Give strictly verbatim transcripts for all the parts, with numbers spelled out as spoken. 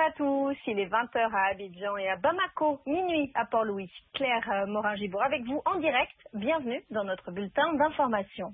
à tous, il est vingt heures à Abidjan et à Bamako, minuit à Port-Louis. Claire Morin-Gibour avec vous en direct, bienvenue dans notre bulletin d'information.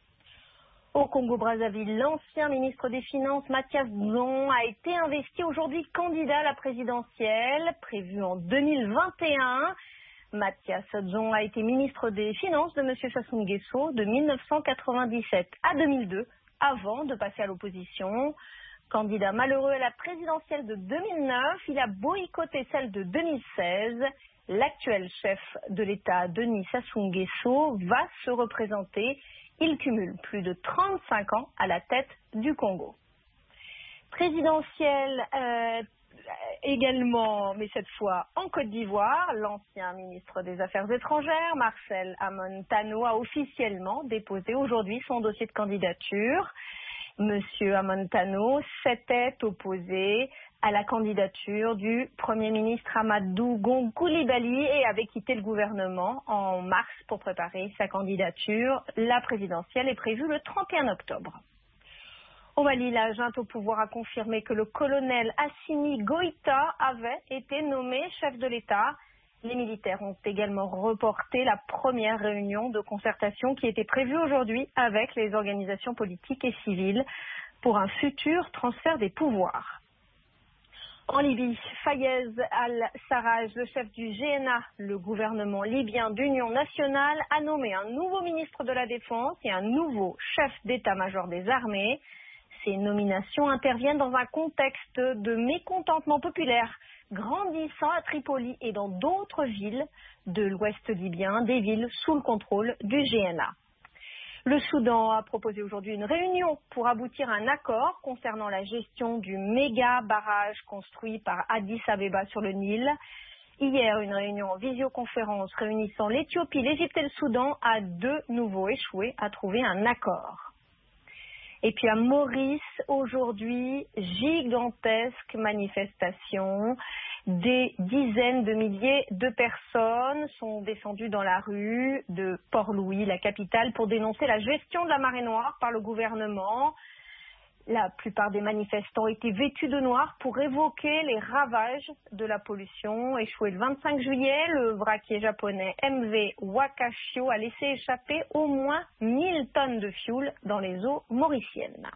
Au Congo-Brazzaville, l'ancien ministre des Finances Mathias Dzong a été investi aujourd'hui candidat à la présidentielle, prévue en deux mille vingt et un. Mathias Dzong a été ministre des Finances de M. Sassou Nguesso de mille neuf cent quatre-vingt-dix-sept à deux mille deux, avant de passer à l'opposition. Candidat malheureux à la présidentielle de deux mille neuf, il a boycotté celle de deux mille seize. L'actuel chef de l'État, Denis Sassou Nguesso, va se représenter. Il cumule plus de trente-cinq ans à la tête du Congo. Présidentielle euh, également, mais cette fois en Côte d'Ivoire, l'ancien ministre des Affaires étrangères, Marcel Amon Tano, a officiellement déposé aujourd'hui son dossier de candidature. Monsieur Amon Tano s'était opposé à la candidature du Premier ministre Amadou Gon Coulibaly et avait quitté le gouvernement en mars pour préparer sa candidature. La présidentielle est prévue le trente et un octobre. Au Mali, la junte au pouvoir a confirmé que le colonel Assimi Goïta avait été nommé chef de l'État. Les militaires ont également reporté la première réunion de concertation qui était prévue aujourd'hui avec les organisations politiques et civiles pour un futur transfert des pouvoirs. En Libye, Fayez al-Sarraj, le chef du G N A, le gouvernement libyen d'union nationale, a nommé un nouveau ministre de la Défense et un nouveau chef d'état-major des armées. Ces nominations interviennent dans un contexte de mécontentement populaire grandissant à Tripoli et dans d'autres villes de l'ouest libyen, des villes sous le contrôle du G N A. Le Soudan a proposé aujourd'hui une réunion pour aboutir à un accord concernant la gestion du méga barrage construit par Addis Abeba sur le Nil. Hier, une réunion en visioconférence réunissant l'Éthiopie, l'Égypte et le Soudan a de nouveau échoué à trouver un accord. Et puis à Maurice, aujourd'hui, gigantesque manifestation. Des dizaines de milliers de personnes sont descendues dans la rue de Port-Louis, la capitale, pour dénoncer la gestion de la marée noire par le gouvernement. La plupart des manifestants étaient vêtus de noir pour évoquer les ravages de la pollution. Échoué le vingt-cinq juillet, le vraquier japonais M V Wakashio a laissé échapper au moins mille tonnes de fioul dans les eaux mauriciennes.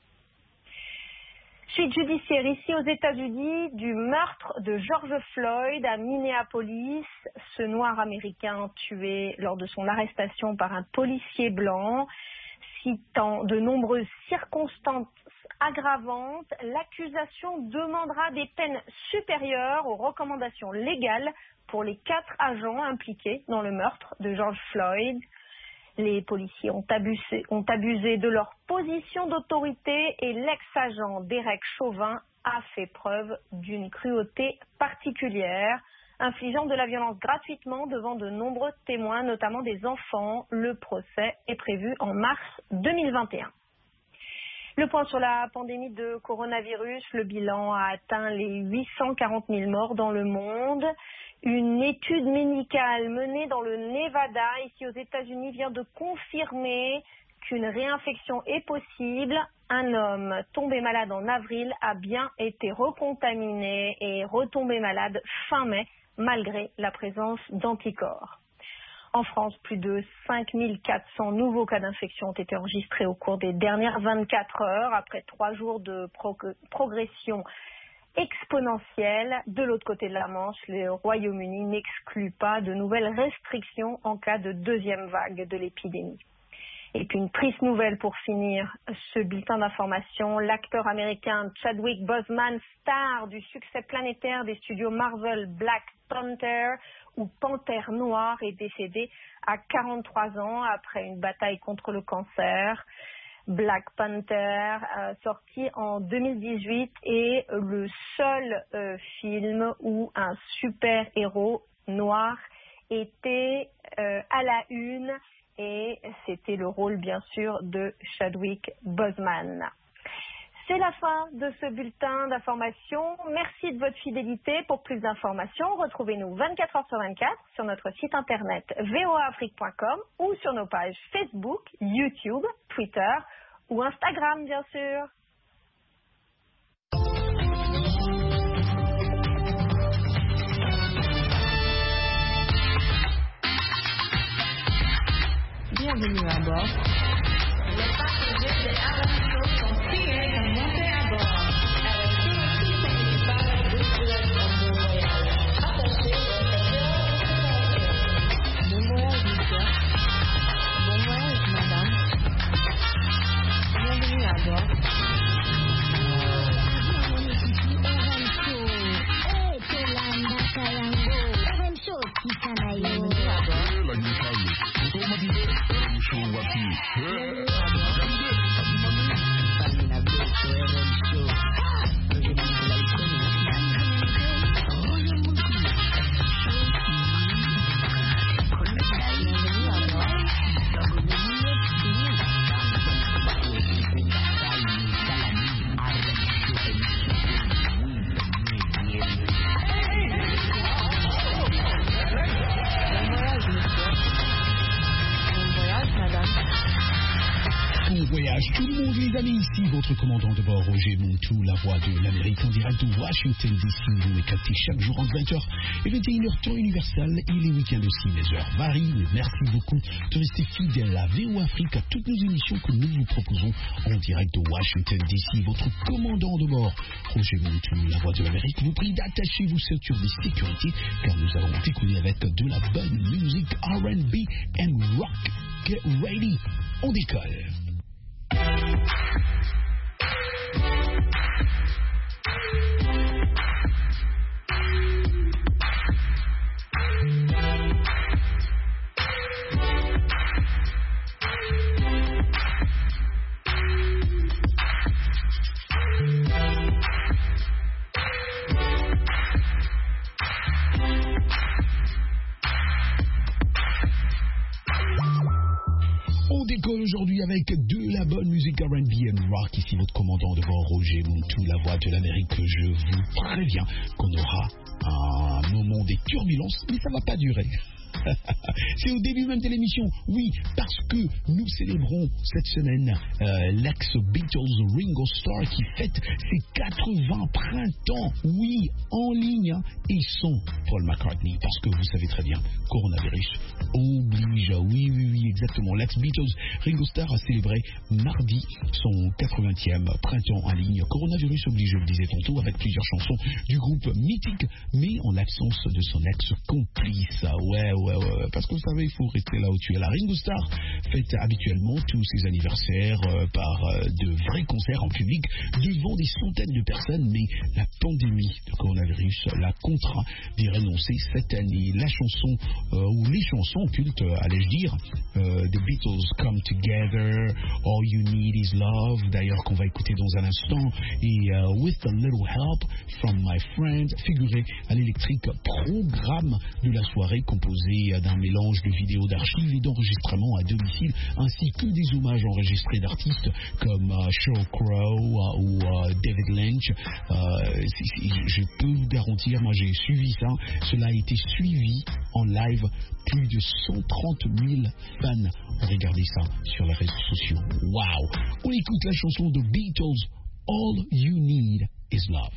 Suite judiciaire ici aux États-Unis du meurtre de George Floyd à Minneapolis, ce noir américain tué lors de son arrestation par un policier blanc. Citant de nombreuses circonstances aggravantes, l'accusation demandera des peines supérieures aux recommandations légales pour les quatre agents impliqués dans le meurtre de George Floyd. Les policiers ont abusé, ont abusé de leur position d'autorité et l'ex-agent Derek Chauvin a fait preuve d'une cruauté particulière, infligeant de la violence gratuitement devant de nombreux témoins, notamment des enfants. Le procès est prévu en mars deux mille vingt et un. Le point sur la pandémie de coronavirus, le bilan a atteint les huit cent quarante mille morts dans le monde. Une étude médicale menée dans le Nevada, ici aux États-Unis, vient de confirmer qu'une réinfection est possible. Un homme tombé malade en avril a bien été recontaminé et retombé malade fin mai, malgré la présence d'anticorps. En France, plus de cinq mille quatre cents nouveaux cas d'infection ont été enregistrés au cours des dernières vingt-quatre heures, après trois jours de prog- progression exponentielle. De l'autre côté de la Manche, le Royaume-Uni n'exclut pas de nouvelles restrictions en cas de deuxième vague de l'épidémie. Et puis une triste nouvelle pour finir ce bulletin d'information. L'acteur américain Chadwick Boseman, star du succès planétaire des studios Marvel Black Panther ou Panthère Noire, est décédé à quarante-trois ans après une bataille contre le cancer. Black Panther, euh, sorti en deux mille dix-huit, est le seul euh, film où un super-héros noir était euh, à la une, et c'était le rôle bien sûr de Chadwick Boseman. C'est la fin de ce bulletin d'information. Merci de votre fidélité. Pour plus d'informations, retrouvez-nous vingt-quatre heures sur vingt-quatre sur notre site internet v o a afrique point com ou sur nos pages Facebook, YouTube, Twitter ou Instagram, bien sûr. Bienvenue à bord. Les passagers de Alan Show sont priés de monter à bord. Elle est sur le site principal de Suez en bon voyage. Attachez votre sécurité. Bon voyage, monsieur. Bon voyage, madame. Bienvenue à bord. Tout le monde, les amis, ici votre commandant de bord, Roger Montou, la voix de l'Amérique en direct de Washington D C. Vous me captez chaque jour entre vingt heures et vingt et une heures temps universel et les week-ends aussi. Les heures varient, mais merci beaucoup de rester fidèle à V O Afrique, à toutes nos émissions que nous vous proposons en direct de Washington D C. Votre commandant de bord, Roger Montou, la voix de l'Amérique, vous prie d'attacher vos ceintures de sécurité car nous allons décoller avec de la bonne musique R and B and rock. Get ready, on décolle. On décolle aujourd'hui avec de la bonne musique R and B and rock. Ici votre commandant de bord, Roger Montou, la voix de l'Amérique. Je vous préviens qu'on aura un moment des turbulences, mais ça ne va pas durer. C'est au début même de l'émission, oui, parce que nous célébrons cette semaine euh, l'ex-Beatles Ringo Starr qui fête ses quatre-vingts printemps, oui, en ligne, hein, et sans Paul McCartney, parce que vous savez très bien, coronavirus oblige, oui, oui, oui, exactement, l'ex-Beatles Ringo Starr a célébré mardi son quatre-vingtième printemps en ligne, coronavirus oblige, je le disais tantôt, avec plusieurs chansons du groupe mythique, mais en l'absence de son ex-complice, ouais, ouais, ouais, parce que vous savez, il faut rester là où tu es. La Ringo Starr fête habituellement tous ses anniversaires euh, par euh, de vrais concerts en public devant des centaines de personnes, mais la pandémie de coronavirus l'a contraint d'y renoncer cette année. La chanson, euh, ou les chansons cultes, euh, allais-je dire, euh, The Beatles Come Together, All You Need Is Love, d'ailleurs qu'on va écouter dans un instant, et euh, With a Little Help from My Friend, figuré à l'électrique programme de la soirée composé d'un mélange de vidéos d'archives et d'enregistrements à domicile, ainsi que des hommages enregistrés d'artistes comme uh, Sheryl Crow uh, ou uh, David Lynch. Uh, c- c- je peux vous garantir, moi j'ai suivi ça, cela a été suivi en live, plus de cent trente mille fans ont regardé ça sur les réseaux sociaux. Waouh! On écoute la chanson de Beatles, All You Need Is Love.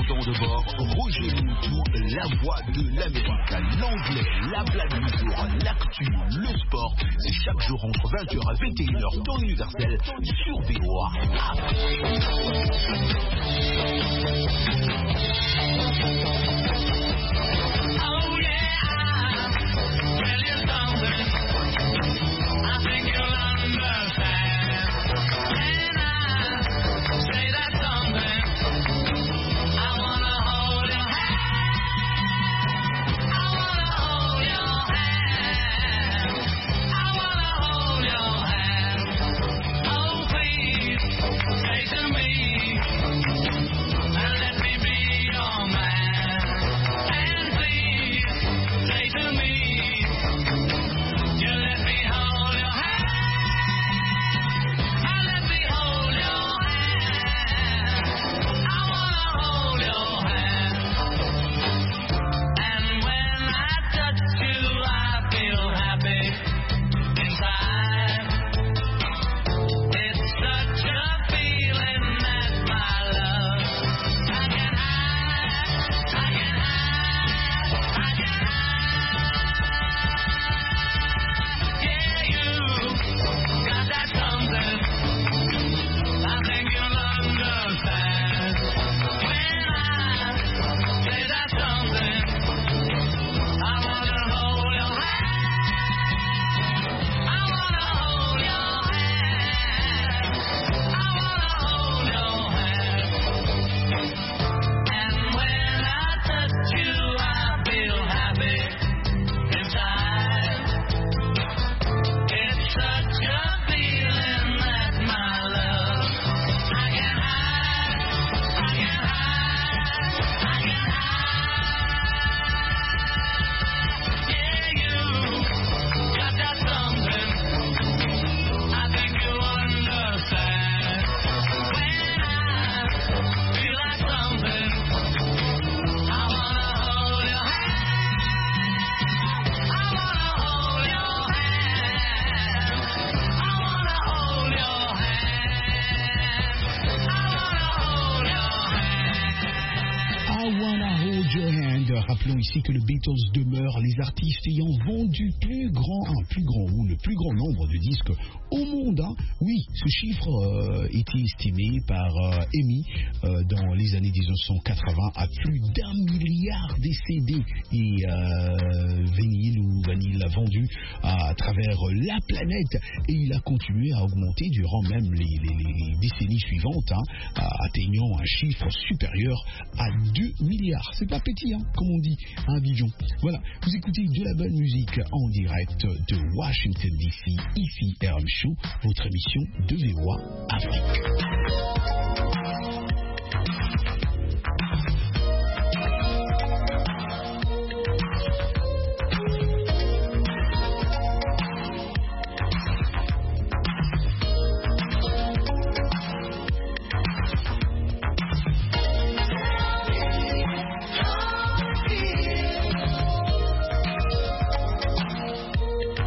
commandant de bord, Roger Moutou, la voix de l'Amérique, l'anglais, la blague du jour, l'actu, le sport. C'est chaque jour entre vingt heures et vingt et une heures, temps universel, sur V O A. Rappelons ici que le Beatles demeure les artistes ayant vendu plus grand, un plus grand ou le plus grand nombre de disques au monde. Hein. Oui, ce chiffre euh, était estimé par euh, E M I euh, dans les années mille neuf cent quatre-vingts à plus d'un milliard de C D et euh, vinyle ou vanille vendus à, à travers la planète. Et il a continué à augmenter durant même les, les, les décennies suivantes, hein, atteignant un chiffre supérieur à deux milliards. C'est pas petit, hein, comme on dit à Abidjan. Voilà, vous écoutez de la bonne musique en direct de Washington D C, ici R M Show, votre émission de V O A Afrique.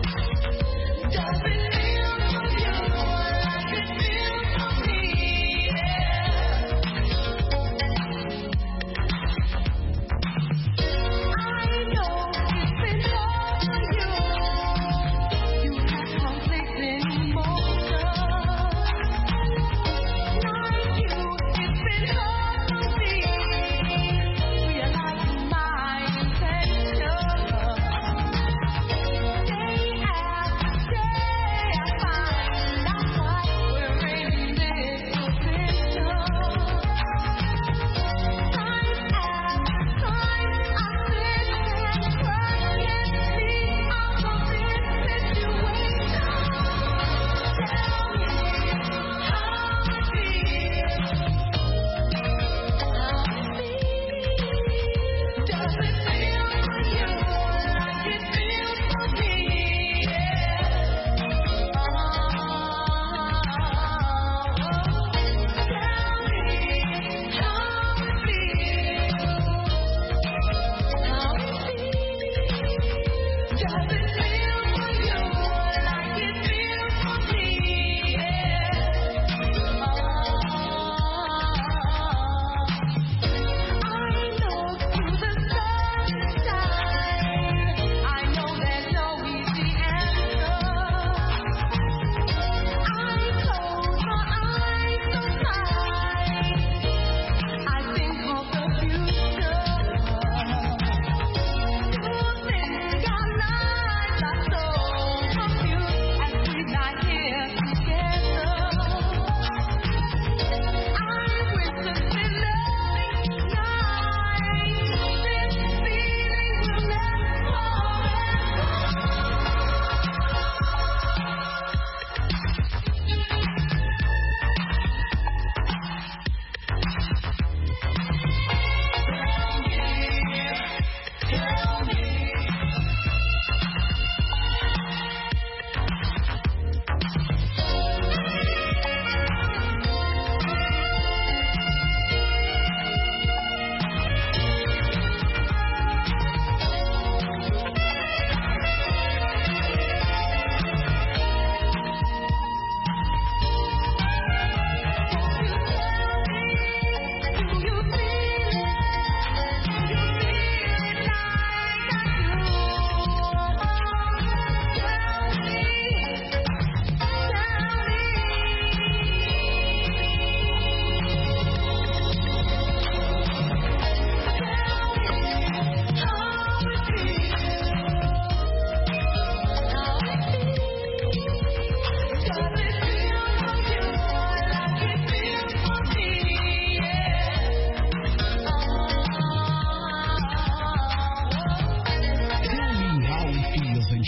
Does it feel for you like it feels for me?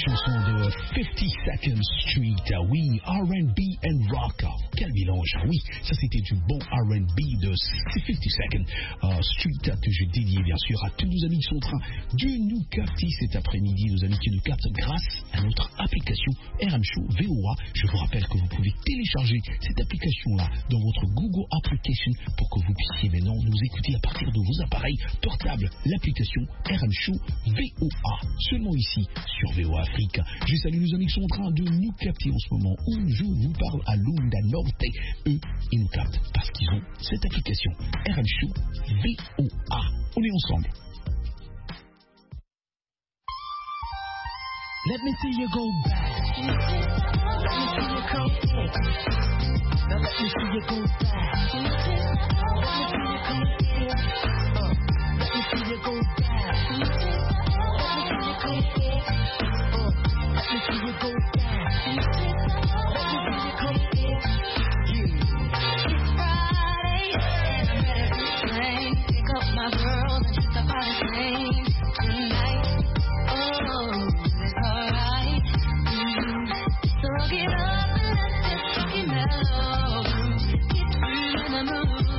chanson de fifty-second Street. Oui, R and B and rock. Quel mélange. Oui, ça c'était du bon R and B de fifty-second uh, Street que je dédie bien sûr à tous nos amis qui sont en train de nous capter cet après-midi, nos amis qui nous captent grâce à notre application R M Show V O A. Je vous rappelle que vous pouvez télécharger cette application-là dans votre Google Application pour que vous puissiez maintenant nous écouter à partir de vos appareils portables. L'application R M Show V O A, seulement ici sur V O A Afrique. Je salue nos amis qui sont en train de nous capter en ce moment où je vous parle à Lunda Norte. Eux, ils nous captent parce qu'ils ont cette application R M Show V O A. On est ensemble. Let me see you go back. Let me see you come back. Now let me see you go back. Let me see you come back. Uh, let me see you go back. Let me see you come back. Uh, let me see you go back. Let me see you come back. Yeah. It's Friday and I'm ready to play. Pick up my girls and just about the same tonight. Oh, it's alright. Mm-hmm. So get up and let this funky mellow get you in the mood.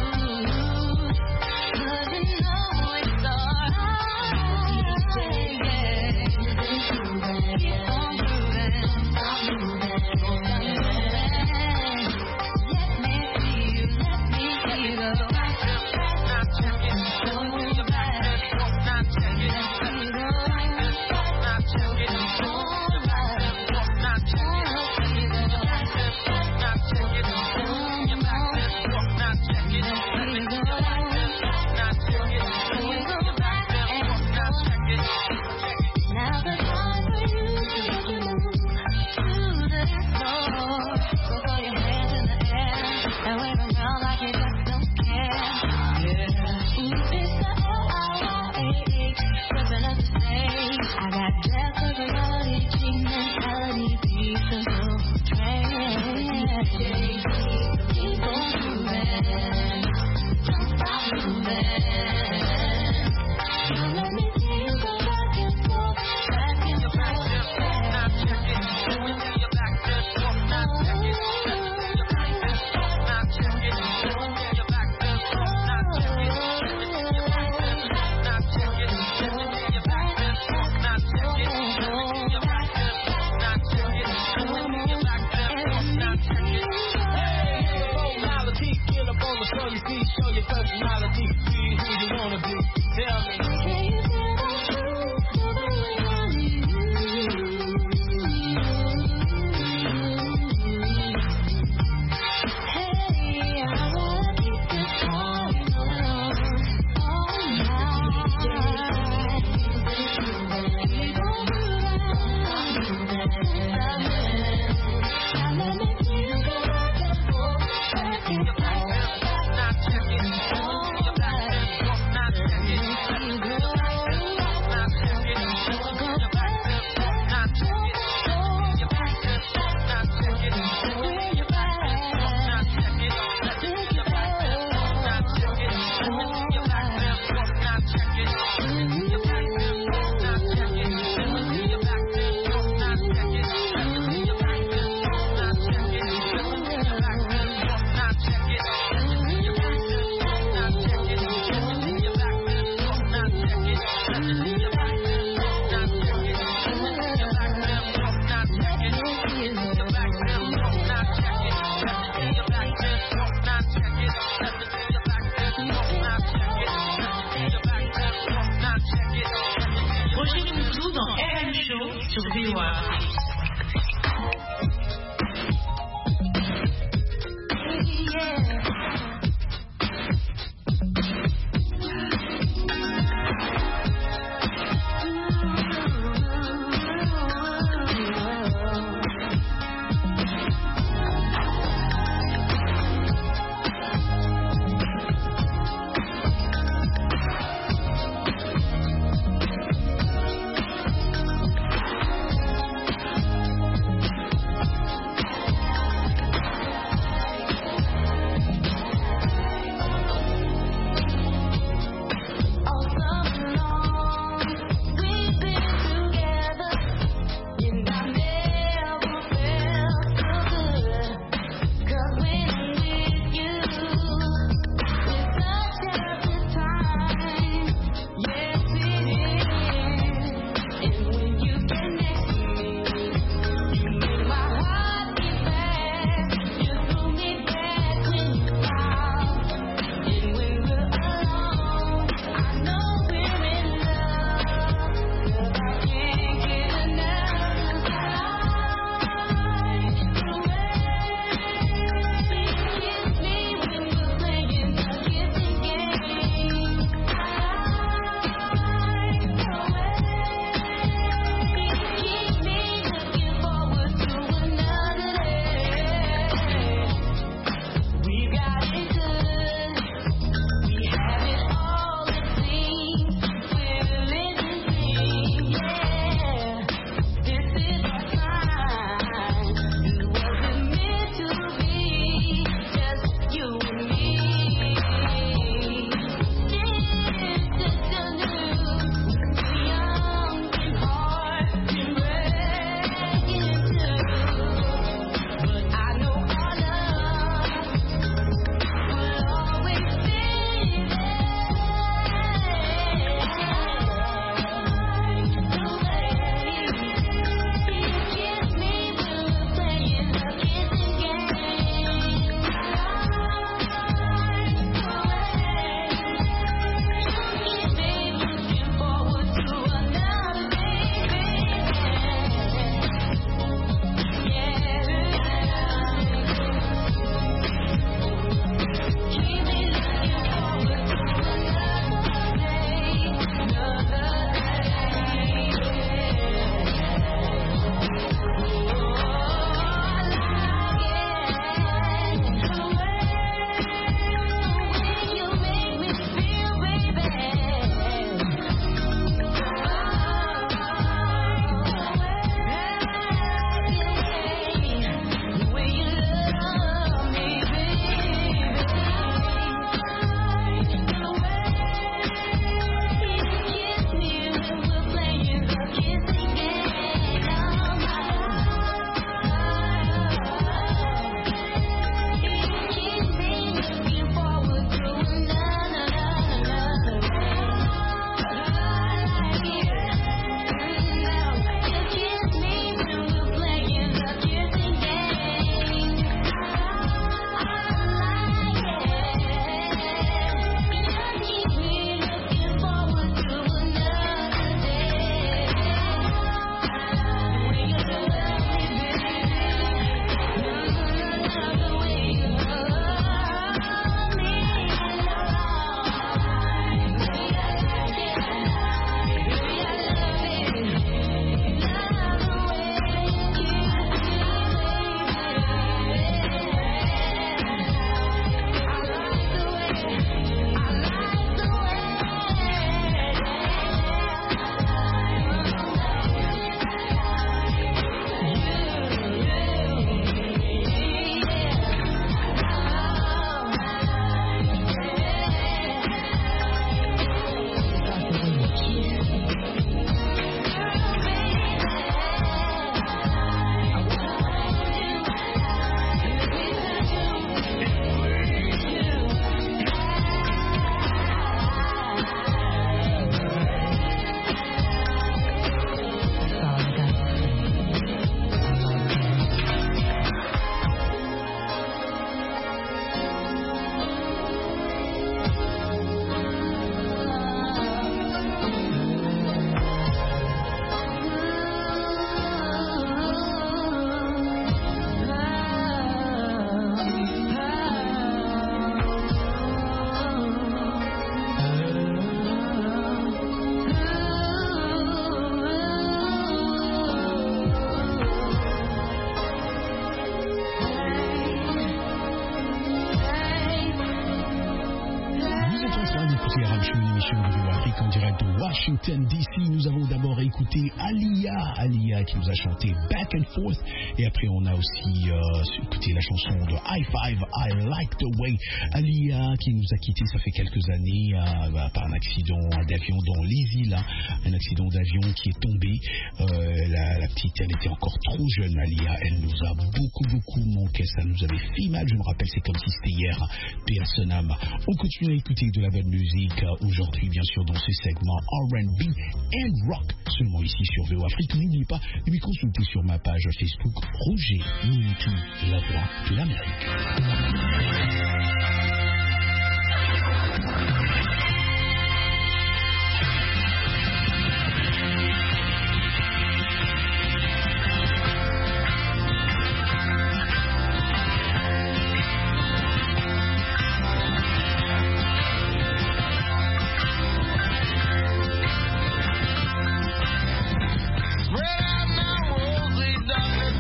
l'émission de Véo Afrique en direct de Washington D C. Nous avons d'abord écouté Alia, Alia qui nous a chanté Back and Forth. Et après, on a aussi euh, écouté la chanson de High Five, I Like the Way. Alia qui nous a quittés, ça fait quelques années, euh, bah, par un accident d'avion dans les îles. Hein. Un accident d'avion qui est tombé. Euh, la, la petite, elle était encore trop jeune, Alia. Elle nous a beaucoup, beaucoup manqué. Ça nous avait fait mal. Je me rappelle, c'est comme si c'était hier. Paix à son âme. On continue à écouter de la bonne musique euh, aujourd'hui, bien sûr, dans ce segment R and B and Rock, seulement ici sur Véo Afrique. N'oubliez pas de me consulter sur ma page Facebook Roger Moutou, la voix de l'Amérique.